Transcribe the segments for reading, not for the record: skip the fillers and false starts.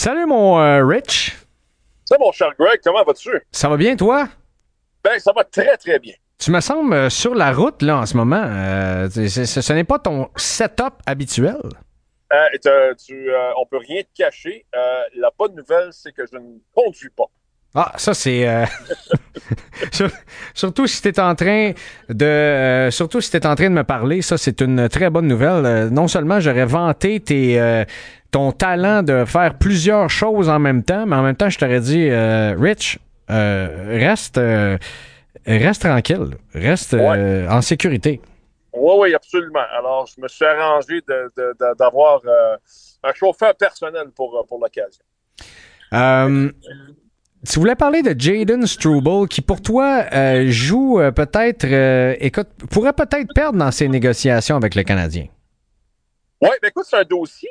Salut mon Rich. Ça, mon cher Greg, comment vas-tu? Ça va bien toi? Ben, ça va très, très bien. Tu me sembles sur la route là en ce moment. Ce n'est pas ton setup habituel. On peut rien te cacher. La bonne nouvelle, c'est que je ne conduis pas. Ah, ça c'est sur- surtout si t'es en train surtout si t'es en train de me parler, ça c'est une très bonne nouvelle. Non seulement j'aurais vanté ton talent de faire plusieurs choses en même temps, mais en même temps je t'aurais dit Rich, reste tranquille, reste Ouais, en sécurité. ouais, oui, absolument. Alors, je me suis arrangé d'avoir un chauffeur personnel pour l'occasion. Euh, Tu voulais parler de Jaden Struble, qui pour toi joue peut-être, écoute, pourrait peut-être perdre dans ses négociations avec le Canadien. Oui, ben écoute, c'est un dossier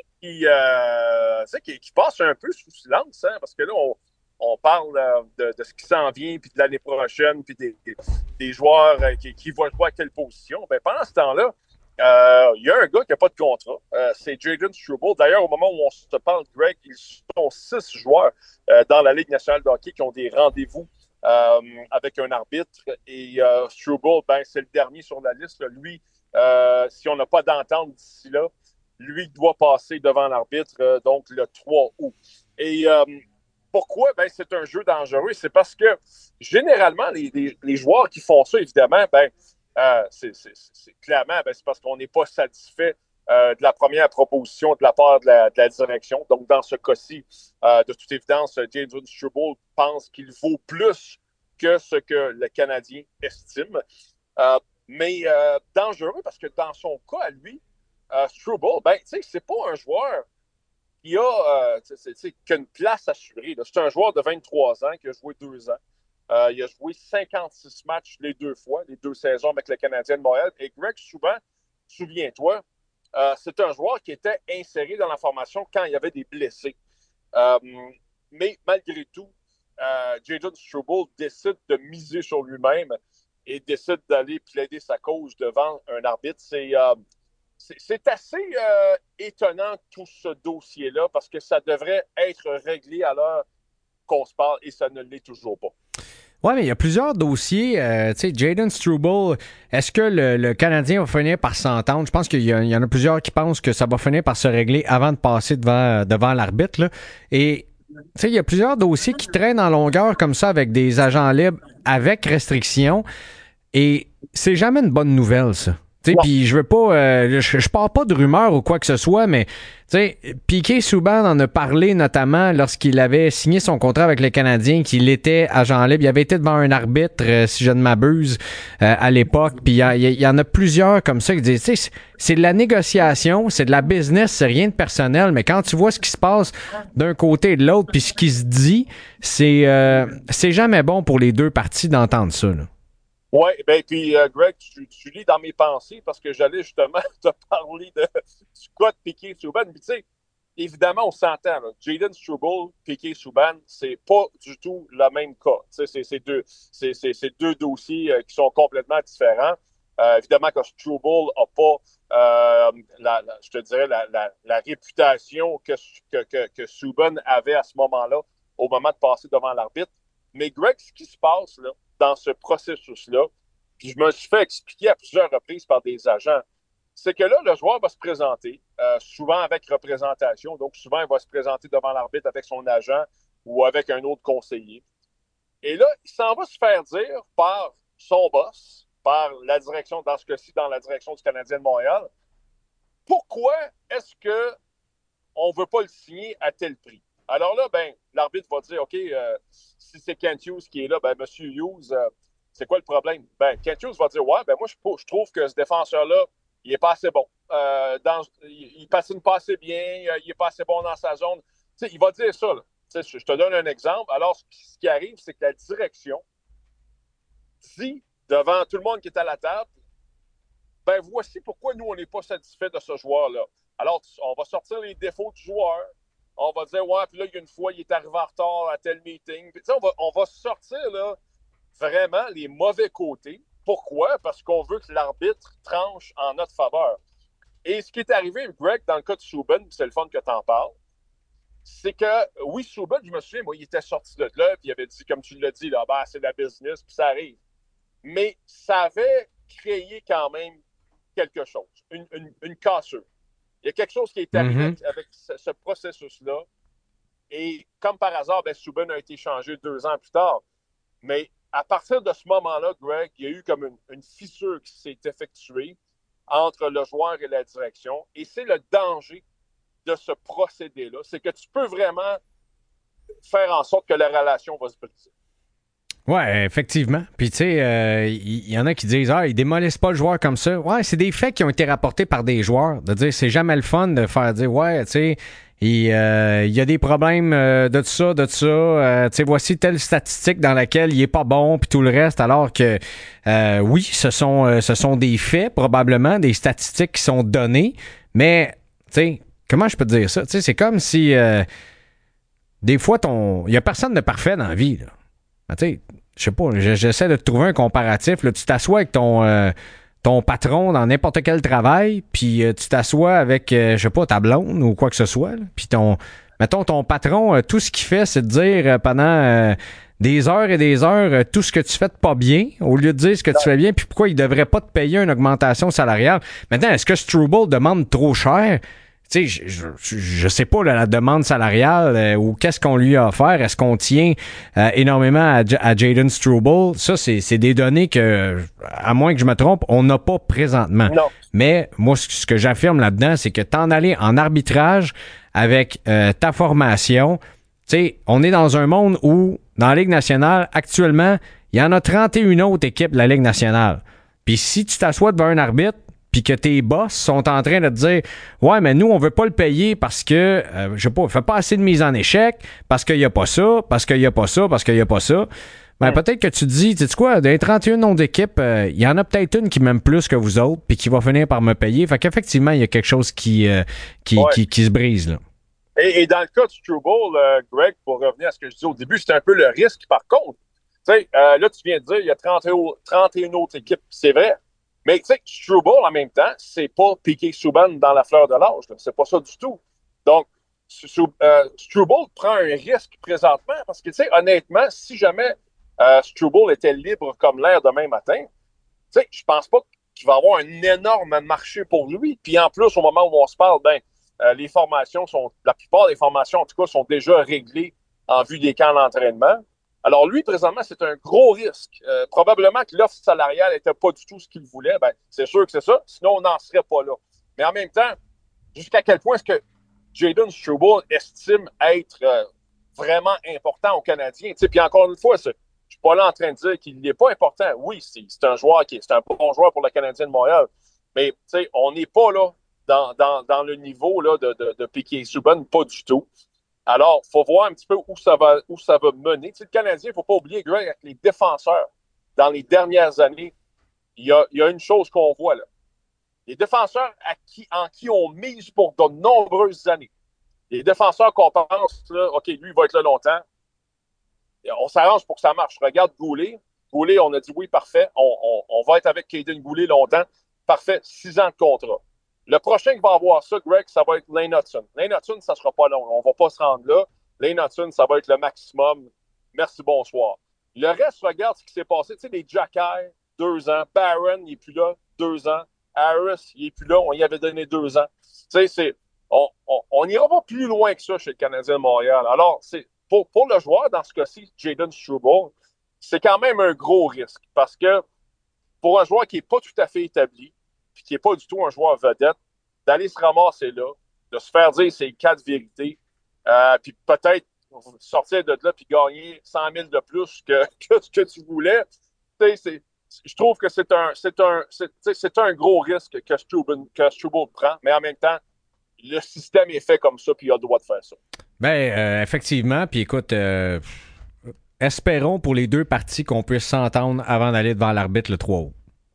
tu sais, qui passe un peu sous silence, hein, parce que là, on parle de ce qui s'en vient, puis de l'année prochaine, puis des joueurs qui vont jouer à quelle position. Ben, pendant ce temps-là, il y a un gars qui n'a pas de contrat. C'est Jaden Struble. D'ailleurs, au moment où on se parle, Greg, ils sont 6 joueurs dans la Ligue nationale de hockey qui ont des rendez-vous avec un arbitre. Et Struble, ben, c'est le dernier sur la liste. Lui, si on n'a pas d'entente d'ici là, lui doit passer devant l'arbitre, donc le 3 août. Et pourquoi? Ben, c'est un jeu dangereux. C'est parce que généralement, les joueurs qui font ça, évidemment, ben, c'est clairement, ben, c'est parce qu'on n'est pas satisfait de la première proposition de la part de la direction. Donc, dans ce cas-ci, de toute évidence, James Struble pense qu'il vaut plus que ce que le Canadien estime. Mais dangereux parce que dans son cas, à lui, Struble, ben, tu sais, c'est pas un joueur qui a une place assurée. C'est un joueur de 23 ans qui a joué 2 ans. Il a joué 56 matchs les 2 fois, les 2 saisons avec le Canadien de Montréal. Et Greg, souvent, souviens-toi, c'est un joueur qui était inséré dans la formation quand il y avait des blessés. Euh, mais malgré tout, Jadon Struble décide de miser sur lui-même et décide d'aller plaider sa cause devant un arbitre. C'est assez étonnant tout ce dossier-là parce que ça devrait être réglé à l'heure qu'on se parle et ça ne l'est toujours pas. Ouais, mais il y a plusieurs dossiers. Tu sais, Jaden Struble, est-ce que le Canadien va finir par s'entendre? Je pense qu'il y en a plusieurs qui pensent que ça va finir par se régler avant de passer devant l'arbitre, là. Et tu sais, il y a plusieurs dossiers qui traînent en longueur comme ça avec des agents libres avec restriction. Et c'est jamais une bonne nouvelle, ça. Tu sais, Non. puis je veux pas, je pars pas de rumeurs ou quoi que ce soit, mais tu sais, Piquet Souban en a parlé notamment lorsqu'il avait signé son contrat avec les Canadiens, qu'il était agent libre. Il avait été devant un arbitre, si je ne m'abuse, à l'époque. Puis il y en a plusieurs comme ça qui disent, tu sais, c'est de la négociation, c'est de la business, c'est rien de personnel. Mais quand tu vois ce qui se passe d'un côté et de l'autre, puis ce qui se dit, c'est jamais bon pour les deux parties d'entendre ça, là. Oui, ben puis Greg, tu lis dans mes pensées parce que j'allais justement te parler du cas de Piquet Souban. Puis tu sais, évidemment, on s'entend. Jaden Struble, Piquet Souban, c'est pas du tout le même cas. Tu sais, c'est deux dossiers qui sont complètement différents. Évidemment que Struble n'a pas, je te dirais, la réputation que Subban avait à ce moment-là, au moment de passer devant l'arbitre. Mais Greg, ce qui se passe là, dans ce processus-là, puis je me suis fait expliquer à plusieurs reprises par des agents, c'est que là, le joueur va se présenter, souvent avec représentation. Donc, souvent, il va se présenter devant l'arbitre avec son agent ou avec un autre conseiller. Et là, il s'en va se faire dire par son boss, par la direction, dans ce cas-ci, dans la direction du Canadien de Montréal, pourquoi est-ce que on ne veut pas le signer à tel prix? Alors là, ben, l'arbitre va dire, OK, si c'est Kent Hughes qui est là, ben, Monsieur Hughes, c'est quoi le problème? Ben, Kent Hughes va dire, ouais, ben, moi, je trouve que ce défenseur-là, il est pas assez bon. Il patine pas assez bien, il est pas assez bon dans sa zone. Tu sais, il va dire ça, là. Tu sais, je te donne un exemple. Alors, ce qui arrive, c'est que la direction dit devant tout le monde qui est à la table, ben voici pourquoi nous, on n'est pas satisfait de ce joueur-là. Alors, on va sortir les défauts du joueur. On va dire, ouais, puis là, il y a une fois, il est arrivé en retard à tel meeting. Puis, on va sortir là, vraiment les mauvais côtés. Pourquoi? Parce qu'on veut que l'arbitre tranche en notre faveur. Et ce qui est arrivé, Greg, dans le cas de Subban, c'est le fun que tu en parles, c'est que, oui, Subban, je me souviens, moi, il était sorti de là, puis il avait dit, comme tu l'as dit, là, ben, c'est de la business, puis ça arrive. Mais ça avait créé quand même quelque chose, une cassure. Il y a quelque chose qui est arrivé Mhm. avec ce processus-là. Et comme par hasard, ben, Subban a été changé 2 ans plus tard. Mais à partir de ce moment-là, Greg, il y a eu comme une fissure qui s'est effectuée entre le joueur et la direction. Et c'est le danger de ce procédé-là. C'est que tu peux vraiment faire en sorte que la relation va se briser. Ouais, effectivement. Puis tu sais, il y en a qui disent ils démolissent pas le joueur comme ça. Ouais, c'est des faits qui ont été rapportés par des joueurs. De dire c'est jamais le fun de faire dire ouais, tu sais, il y a des problèmes de ça, de ça. Tu sais, voici telle statistique dans laquelle il est pas bon puis tout le reste. Alors que oui, ce sont des faits probablement, des statistiques qui sont données. Mais tu sais, comment je peux te dire ça? Tu sais, c'est comme si des fois il y a personne de parfait dans la vie. Là. Tu sais, je sais pas, j'essaie de te trouver un comparatif. Là, tu t'assois avec ton patron dans n'importe quel travail, puis tu t'assois avec, je sais pas, ta blonde ou quoi que ce soit. Là, puis mettons, ton patron, tout ce qu'il fait, c'est de dire pendant des heures et des heures tout ce que tu fais de pas bien, au lieu de dire ce que tu fais bien, puis pourquoi il devrait pas te payer une augmentation salariale. Maintenant, est-ce que Struble demande trop cher? Tu sais, je sais pas là, la demande salariale ou qu'est-ce qu'on lui a offert. Est-ce qu'on tient énormément à Jaden Struble? Ça, c'est des données que, à moins que je me trompe, on n'a pas présentement. Non. Mais moi, ce que j'affirme là-dedans, c'est que t'en aller en arbitrage avec ta formation, tu sais, on est dans un monde où, dans la Ligue nationale, actuellement, il y en a 31 autres équipes de la Ligue nationale. Puis si tu t'assois devant un arbitre, puis que tes boss sont en train de te dire ouais, mais nous, on veut pas le payer parce que, je sais pas, il fait pas assez de mise en échec, parce qu'il y a pas ça, parce qu'il y a pas ça, parce qu'il y a pas ça. Ben, peut-être que tu te dis, tu sais quoi, des 31 noms d'équipe, il y en a peut-être une qui m'aime plus que vous autres, puis qui va finir par me payer. Fait qu'effectivement, il y a quelque chose Ouais. qui se brise, là. Et dans le cas de Struble, Greg, pour revenir à ce que je disais au début, c'était un peu le risque. Par contre, tu sais, là, tu viens de dire, il y a 31 autres équipes. C'est vrai. Mais tu sais, Struble, en même temps, c'est pas Piqué Subban dans la fleur de l'âge. C'est pas ça du tout. Donc, Struble prend un risque présentement parce que, tu sais, honnêtement, si jamais Struble était libre comme l'air demain matin, tu sais, je pense pas qu'il va avoir un énorme marché pour lui. Puis en plus, au moment où on se parle, ben, la plupart des formations, en tout cas, sont déjà réglées en vue des camps d'entraînement. Alors lui, présentement, c'est un gros risque. Probablement que l'offre salariale n'était pas du tout ce qu'il voulait. Ben, c'est sûr que c'est ça. Sinon, on n'en serait pas là. Mais en même temps, jusqu'à quel point est-ce que Jaden Struble estime être vraiment important aux Canadiens? Puis encore une fois, je ne suis pas là en train de dire qu'il n'est pas important. Oui, c'est un joueur c'est un bon joueur pour le Canadien de Montréal. Mais on n'est pas là dans le niveau là, de Piquet Subban, pas du tout. Alors, il faut voir un petit peu où ça va mener. Le Canadien, il ne faut pas oublier, Greg, avec les défenseurs, dans les dernières années, il y a une chose qu'on voit là. Les défenseurs en qui on mise pour de nombreuses années. Les défenseurs qu'on pense, là, OK, lui, il va être là longtemps. On s'arrange pour que ça marche. Regarde Goulet. Goulet, on a dit oui, parfait. On va être avec Caden Goulet longtemps. Parfait, 6 ans de contrat. Le prochain qui va avoir ça, Greg, ça va être Lane Hudson. Lane Hudson, ça ne sera pas long. On ne va pas se rendre là. Lane Hudson, ça va être le maximum. Merci, bonsoir. Le reste, regarde ce qui s'est passé. Tu sais, les Jacky, 2 ans. Barron, il n'est plus là, 2 ans. Harris, il n'est plus là. On y avait donné 2 ans. Tu sais, on n'ira pas plus loin que ça chez le Canadien de Montréal. Alors, pour le joueur, dans ce cas-ci, Jaden Struble, c'est quand même un gros risque parce que pour un joueur qui n'est pas tout à fait établi, puis qui n'est pas du tout un joueur vedette, d'aller se ramasser là, de se faire dire ses 4 vérités, puis peut-être sortir de là puis gagner 100 000 de plus que ce que tu voulais, je trouve que c'est un gros risque que Struble prend, mais en même temps, le système est fait comme ça, puis il a le droit de faire ça. Ben, effectivement. Puis écoute, espérons pour les deux parties qu'on puisse s'entendre avant d'aller devant l'arbitre le 3 août.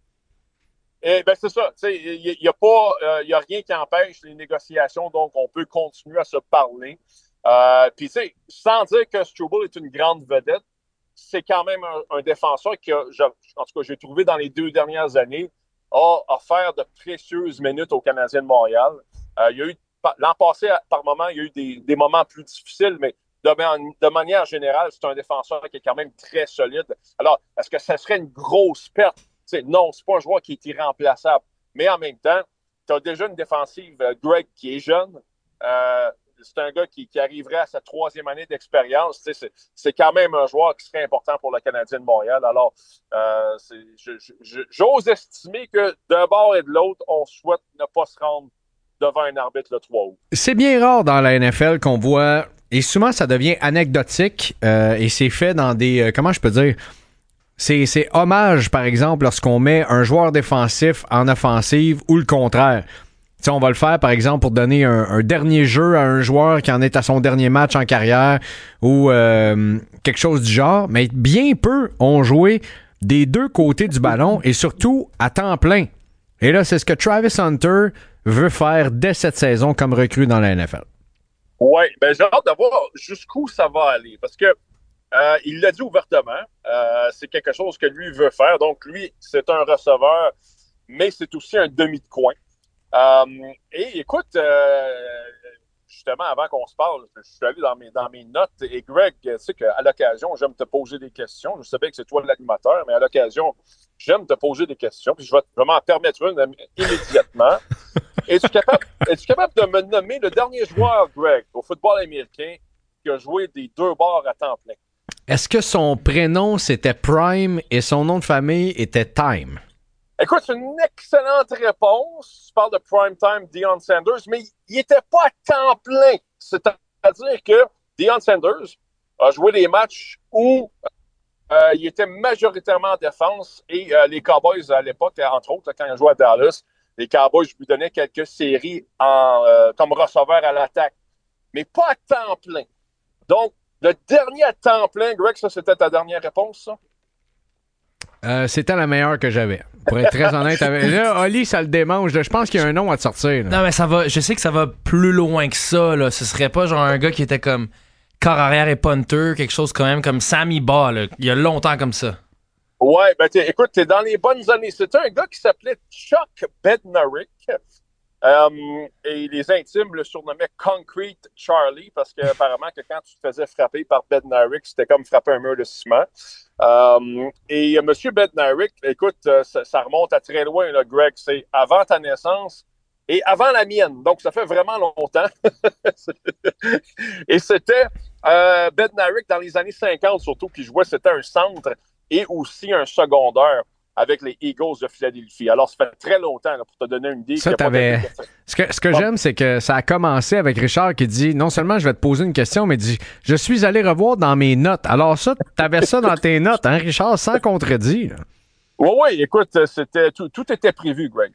Eh ben c'est ça. Il n'y a pas, y a rien qui empêche les négociations, donc on peut continuer à se parler. Puis, tu sais, sans dire que Struble est une grande vedette, c'est quand même un défenseur en tout cas, j'ai trouvé dans les 2 dernières années, a offert de précieuses minutes aux Canadiens de Montréal. Il y a eu l'an passé, par moment, il y a eu des moments plus difficiles, mais de manière générale, c'est un défenseur qui est quand même très solide. Alors, est-ce que ça serait une grosse perte? Non, c'est pas un joueur qui est irremplaçable. Mais en même temps, tu as déjà une défensive, Greg, qui est jeune. C'est un gars qui arriverait à sa 3e année d'expérience. C'est quand même un joueur qui serait important pour le Canadien de Montréal. Alors, j'ose estimer que d'un bord et de l'autre, on souhaite ne pas se rendre devant un arbitre le 3 août. C'est bien rare dans la NFL qu'on voit, et souvent ça devient anecdotique, et c'est fait dans des, comment je peux dire, c'est hommage, par exemple, lorsqu'on met un joueur défensif en offensive ou le contraire. T'sais, on va le faire, par exemple, pour donner un dernier jeu à un joueur qui en est à son dernier match en carrière ou quelque chose du genre, mais bien peu ont joué des deux côtés du ballon et surtout à temps plein. Et là, c'est ce que Travis Hunter veut faire dès cette saison comme recrue dans la NFL. Oui, ben j'ai hâte de voir jusqu'où ça va aller parce que il l'a dit ouvertement, c'est quelque chose que lui veut faire. Donc, lui, c'est un receveur, mais c'est aussi un demi de coin. Et écoute, justement, avant qu'on se parle, je suis allé dans mes notes et Greg, tu sais qu'à l'occasion, j'aime te poser des questions. Je sais bien que c'est toi l'animateur, mais à l'occasion, j'aime te poser des questions. Puis je vais m'en permettre une immédiatement. Es-tu capable de me nommer le dernier joueur, Greg, au football américain qui a joué des deux bords à temps plein? Est-ce que son prénom, c'était Prime et son nom de famille était Time? Écoute, c'est une excellente réponse. Tu parles de Primetime Deion Sanders, mais il n'était pas à temps plein. C'est-à-dire que Deion Sanders a joué des matchs où il était majoritairement en défense et les Cowboys, à l'époque, entre autres, quand il jouait à Dallas, les Cowboys lui donnaient quelques séries comme receveur à l'attaque, mais pas à temps plein. Donc, le dernier à temps plein, Greg, ça, c'était ta dernière réponse, ça? C'était la meilleure que j'avais. Pour être très honnête avec... Là, Oli, ça le démange. Je pense qu'il y a un nom à te sortir. Là. Non, mais ça va. Je sais que ça va plus loin que ça. Là. Ce serait pas genre un gars qui était comme corps arrière et punter, quelque chose quand même comme Sammy Baugh, là. Il y a longtemps comme ça. Ouais, ben écoute, t'es dans les bonnes années. C'était un gars qui s'appelait Chuck Bednarik. Et les intimes le surnommaient Concrete Charlie parce qu'apparemment que quand tu te faisais frapper par Bednarik, c'était comme frapper un mur de ciment. Et M. Bednarik, écoute, ça remonte à très loin, là, Greg. C'est avant ta naissance et avant la mienne. Donc, ça fait vraiment longtemps. Et c'était Bednarik dans les années 50 surtout qui jouait. C'était un centre et aussi un secondaire avec les Eagles de Philadelphie. Alors, ça fait très longtemps, là, pour te donner une idée. Ça, ce que j'aime, c'est que ça a commencé avec Richard qui dit, non seulement je vais te poser une question, mais dit, je suis allé revoir dans mes notes. Alors ça, t'avais ça dans tes notes, hein, Richard, sans contredit. Oui, écoute, tout était prévu, Greg.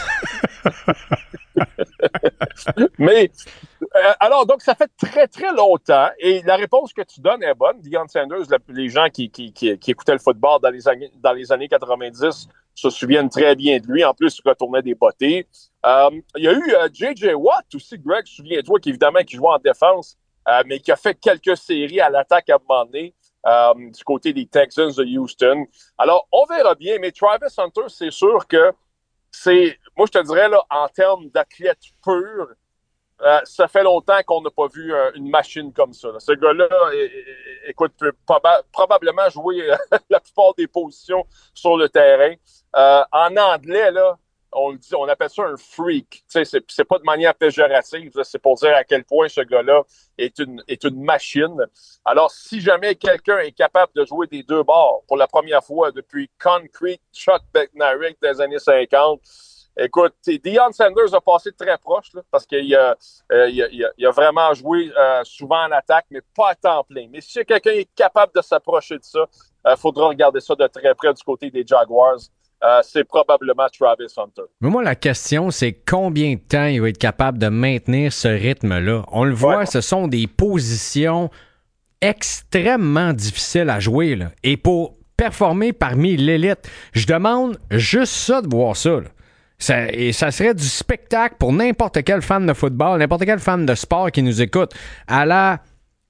Mais, alors, donc, ça fait très, très longtemps. Et la réponse que tu donnes est bonne. Deion Sanders, les gens qui écoutaient le football dans les années 90 se souviennent très bien de lui. En plus, il retournait des bottées. Il y a eu J.J. Watt aussi, Greg, souviens-toi, qui jouait en défense, mais qui a fait quelques séries à l'attaque à un moment donné. Du côté des Texans de Houston. Alors, on verra bien, mais Travis Hunter, c'est sûr que moi, je te dirais, là, en termes d'athlète pur, ça fait longtemps qu'on n'a pas vu une machine comme ça. Là. Ce gars-là, écoute, peut probablement jouer la plupart des positions sur le terrain. En anglais, là, on appelle ça un freak. C'est pas de manière péjorative, là, c'est pour dire à quel point ce gars-là est une machine. Alors, si jamais quelqu'un est capable de jouer des deux bords pour la première fois depuis Concrete Chuck Bednarik des années 50, écoute, Deion Sanders a passé très proche là, parce qu'il a vraiment joué souvent en attaque, mais pas à temps plein. Mais si quelqu'un est capable de s'approcher de ça, il faudra regarder ça de très près du côté des Jaguars. C'est probablement Travis Hunter. Mais moi, la question, c'est combien de temps il va être capable de maintenir ce rythme-là? On le voit, ce sont des positions extrêmement difficiles à jouer. Là. Et pour performer parmi l'élite, je demande juste ça de voir ça. Là. Et ça serait du spectacle pour n'importe quel fan de football, n'importe quel fan de sport qui nous écoute. À la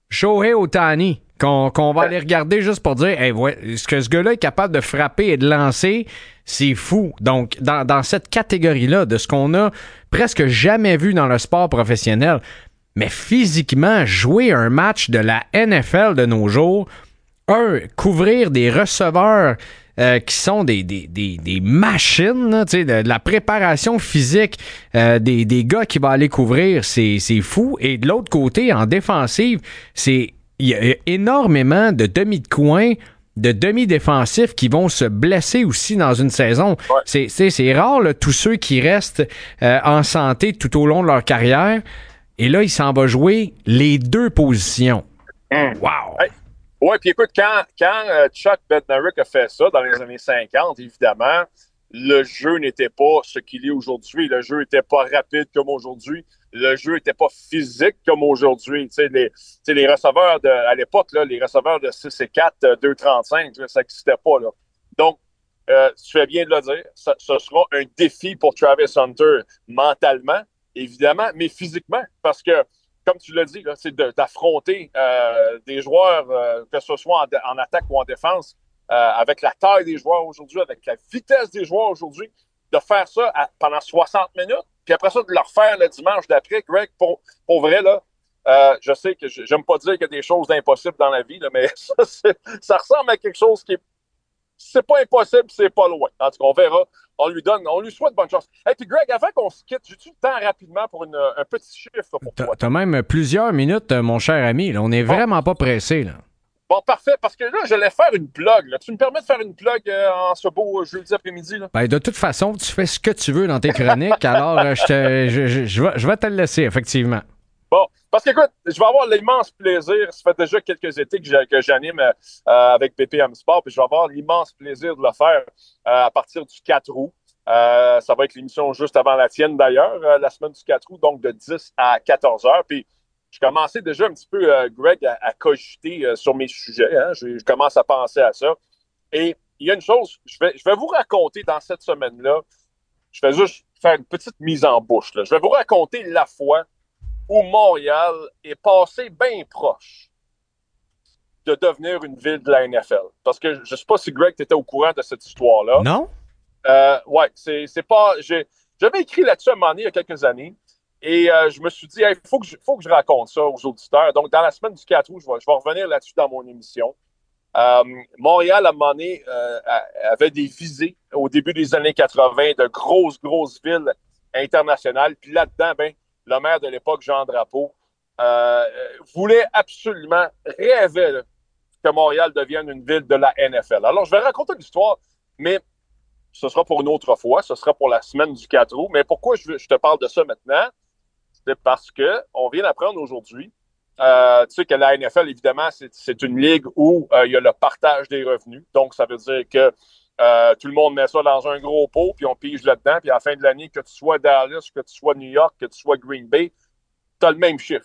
Shohei Ohtani, qu'on va aller regarder juste pour dire hey, ouais, ce que ce gars-là est capable de frapper et de lancer, c'est fou. Donc, dans cette catégorie-là, de ce qu'on a presque jamais vu dans le sport professionnel, mais physiquement, jouer un match de la NFL de nos jours, couvrir des receveurs qui sont des machines, là, de la préparation physique des gars qui vont aller couvrir, c'est fou. Et de l'autre côté, en défensive, il y a énormément de demi de coin, de demi-défensifs qui vont se blesser aussi dans une saison. Ouais. C'est rare, là, tous ceux qui restent en santé tout au long de leur carrière. Et là, il s'en va jouer les deux positions. Wow! Hey. Oui, puis écoute, quand Chuck Bednarik a fait ça dans les années 50, évidemment, le jeu n'était pas ce qu'il est aujourd'hui. Le jeu n'était pas rapide comme aujourd'hui. Le jeu n'était pas physique comme aujourd'hui. Tu sais, les receveurs à l'époque, là, les receveurs de 6 et 4, 2,35, ça n'existait pas. Là. Donc, tu fais bien de le dire, ce sera un défi pour Travis Hunter mentalement, évidemment, mais physiquement, parce que comme tu l'as dit, là, c'est d'affronter des joueurs, que ce soit en attaque ou en défense, avec la taille des joueurs aujourd'hui, avec la vitesse des joueurs aujourd'hui, de faire ça pendant 60 minutes, puis après ça, de le refaire le dimanche d'après. Greg, pour vrai, là, je sais que j'aime pas dire qu'il y a des choses impossibles dans la vie, là, mais ça ressemble à quelque chose qui est... C'est pas impossible, c'est pas loin. En tout cas, on verra. On lui souhaite bonne chance. Et puis Greg, avant qu'on se quitte, j'ai-tu le temps rapidement pour un petit chiffre pour toi? T'as même plusieurs minutes, mon cher ami. Là. On n'est vraiment pas pressé. Là. Bon, parfait, parce que là, j'allais faire une plug. Là. Tu me permets de faire une plug en ce beau jeudi après-midi? Là? Ben, de toute façon, tu fais ce que tu veux dans tes chroniques, alors je vais te le laisser, effectivement. Bon, parce que, écoute, je vais avoir l'immense plaisir, ça fait déjà quelques étés que j'anime avec BPM Sport, puis je vais avoir l'immense plaisir de le faire à partir du 4 août. Ça va être l'émission juste avant la tienne, d'ailleurs, la semaine du 4 août, donc de 10 à 14 heures. Puis, je commençais déjà un petit peu, Greg, à cogiter sur mes sujets. Hein? Je commence à penser à ça. Et il y a une chose, je vais vous raconter dans cette semaine-là, je vais juste faire une petite mise en bouche. Là. Je vais vous raconter la fois où Montréal est passé bien proche de devenir une ville de la NFL. Parce que je ne sais pas si, Greg, tu étais au courant de cette histoire-là. Non? Ouais, c'est pas... J'avais écrit là-dessus à un moment donné, il y a quelques années, et je me suis dit, il faut que je raconte ça aux auditeurs. Donc, dans la semaine du 4 août, je vais revenir là-dessus dans mon émission. Montréal, à un moment donné, avait des visées au début des années 80 de grosses villes internationales. Puis là-dedans, le maire de l'époque, Jean Drapeau, voulait absolument, rêvait là, que Montréal devienne une ville de la NFL. Alors, je vais raconter l'histoire, mais ce sera pour une autre fois. Ce sera pour la semaine du 4 août. Mais pourquoi je te parle de ça maintenant? C'est parce qu'on vient d'apprendre aujourd'hui, tu sais que la NFL, évidemment, c'est une ligue où il y a le partage des revenus. Donc, ça veut dire que tout le monde met ça dans un gros pot, puis on pige là-dedans, puis à la fin de l'année, que tu sois Dallas, que tu sois New York, que tu sois Green Bay, tu as le même chiffre.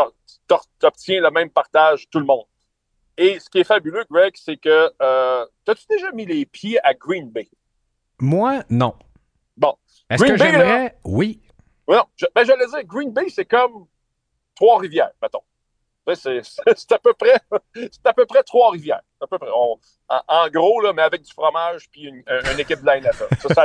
Tu obtiens le même partage, tout le monde. Et ce qui est fabuleux, Greg, c'est que t'as-tu déjà mis les pieds à Green Bay? Moi, non. Bon. Est-ce Green que Bay, j'aimerais? Là, oui. Non, j'allais dire, Green Bay, c'est comme Trois-Rivières, mettons. C'est à peu près Trois-Rivières. À peu près. En gros, là, mais avec du fromage puis une équipe de la NFL. Ça, c'est la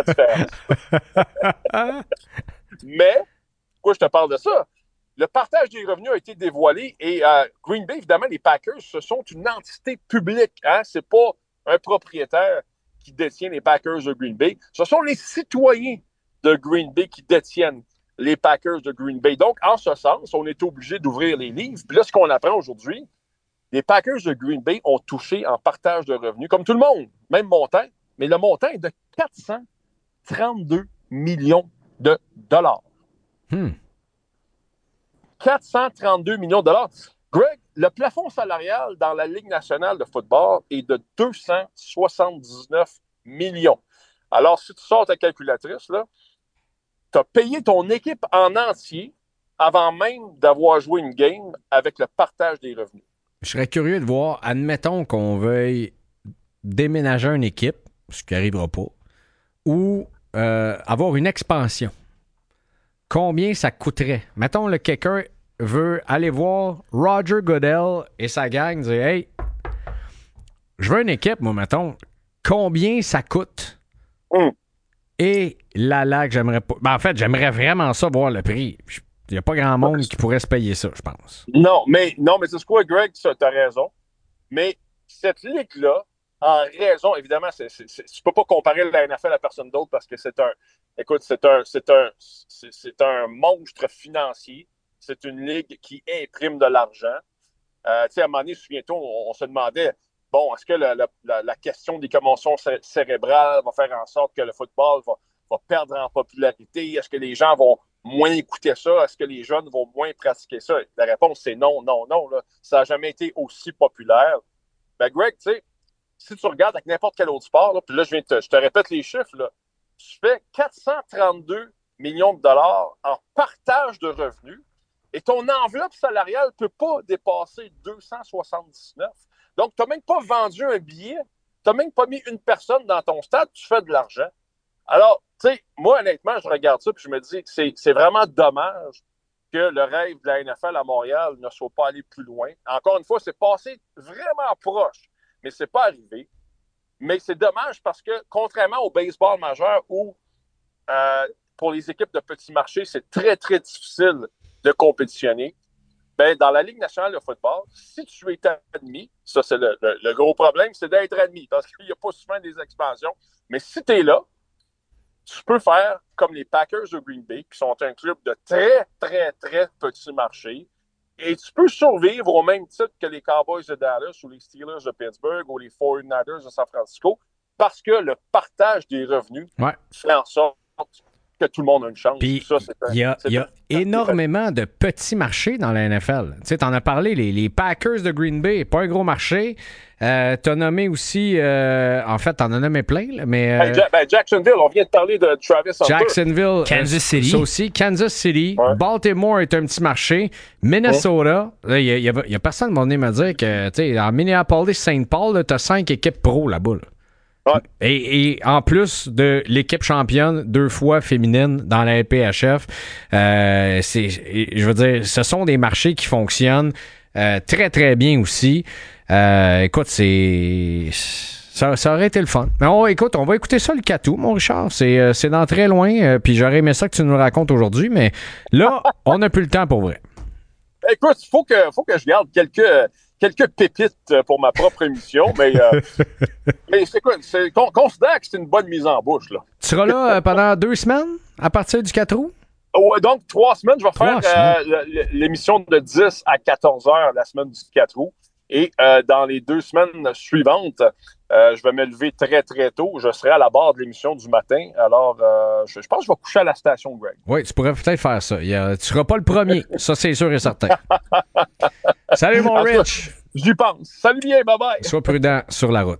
différence. Mais, pourquoi je te parle de ça? Le partage des revenus a été dévoilé et Green Bay, évidemment, les Packers, ce sont une entité publique. Hein? C'est pas un propriétaire qui détient les Packers de Green Bay. Ce sont les citoyens de Green Bay qui détiennent les Packers de Green Bay. Donc, en ce sens, on est obligé d'ouvrir les livres. Puis là, ce qu'on apprend aujourd'hui, les Packers de Green Bay ont touché en partage de revenus, comme tout le monde, même montant, mais le montant est de 432 millions de dollars. 432 millions de dollars. Greg, le plafond salarial dans la Ligue nationale de football est de 279 millions. Alors, si tu sors ta calculatrice, là, tu as payé ton équipe en entier avant même d'avoir joué une game avec le partage des revenus. Je serais curieux de voir, admettons qu'on veuille déménager une équipe, ce qui n'arrivera pas, ou avoir une expansion. Combien ça coûterait? Mettons, quelqu'un veut aller voir Roger Goodell et sa gang dire « Hey, je veux une équipe, moi, mettons. Combien ça coûte? » Et là que j'aimerais pas... Ben, en fait, j'aimerais vraiment ça voir le prix. Il n'y a pas grand monde qui pourrait se payer ça, je pense. Non, mais c'est quoi, Greg? Tu as raison. Mais cette ligue-là, en raison, évidemment, tu ne peux pas comparer la NFL à personne d'autre parce que c'est un monstre financier. C'est une ligue qui imprime de l'argent. Tu sais, à un moment donné, souviens-toi, on se demandait, bon, est-ce que la question des commotions cérébrales va faire en sorte que le football va perdre en popularité? Est-ce que les gens vont moins écouter ça? Est-ce que les jeunes vont moins pratiquer ça? La réponse, c'est non, non, non. Là. Ça n'a jamais été aussi populaire. Ben, Greg, tu sais, si tu regardes avec n'importe quel autre sport, là, puis là, je te répète les chiffres, là, tu fais 432 millions de dollars en partage de revenus et ton enveloppe salariale ne peut pas dépasser 279. Donc, tu n'as même pas vendu un billet, tu n'as même pas mis une personne dans ton stade, tu fais de l'argent. Alors, tu sais, moi, honnêtement, je regarde ça et je me dis que c'est vraiment dommage que le rêve de la NFL à Montréal ne soit pas allé plus loin. Encore une fois, c'est passé vraiment proche, mais c'est pas arrivé. Mais c'est dommage parce que, contrairement au baseball majeur où, pour les équipes de petits marchés, c'est très, très difficile de compétitionner, ben, dans la Ligue nationale de football, si tu es admis, ça, c'est le gros problème, c'est d'être admis parce qu'il n'y a pas souvent des expansions. Mais si tu es là, tu peux faire comme les Packers de Green Bay, qui sont un club de très, très, très petit marché, et tu peux survivre au même titre que les Cowboys de Dallas ou les Steelers de Pittsburgh ou les 49ers de San Francisco, parce que le partage des revenus fait en sorte que tout le monde a une chance. Puis, il y a énormément de petits marchés dans la NFL. Tu sais, t'en as parlé, les Packers de Green Bay, pas un gros marché. T'as nommé aussi, en fait, t'en as nommé plein, là, mais... Jacksonville, on vient de parler de Travis Hunter. Jacksonville, Kansas City. Ça aussi, Kansas City. Ouais. Baltimore est un petit marché. Minnesota, il y a personne qui va venir me dire que, tu sais, en Minneapolis-Saint Paul, t'as 5 équipes pro là-bas, là. Ouais. Et en plus de l'équipe championne 2 fois féminine dans la LPHF, je veux dire, ce sont des marchés qui fonctionnent très, très bien aussi. Écoute, ça aurait été le fun. Mais écoute, on va écouter ça le Catou, mon Richard. C'est dans très loin, puis j'aurais aimé ça que tu nous racontes aujourd'hui, mais là, on n'a plus le temps pour vrai. Écoute, il faut que je garde quelques pépites pour ma propre émission, mais c'est quoi? Considère que c'est une bonne mise en bouche, là. Tu seras là pendant 2 semaines, à partir du 4 août? Ouais, donc, 3 semaines. Je vais faire l'émission de 10 à 14 heures la semaine du 4 août. Et dans les 2 semaines suivantes, je vais me lever très, très tôt. Je serai à la barre de l'émission du matin. Alors, je pense que je vais coucher à la station, Greg. Oui, tu pourrais peut-être faire ça. Tu ne seras pas le premier. Ça, c'est sûr et certain. Salut, mon Rich. J'y pense. Salut bien, bye-bye. Sois prudent sur la route.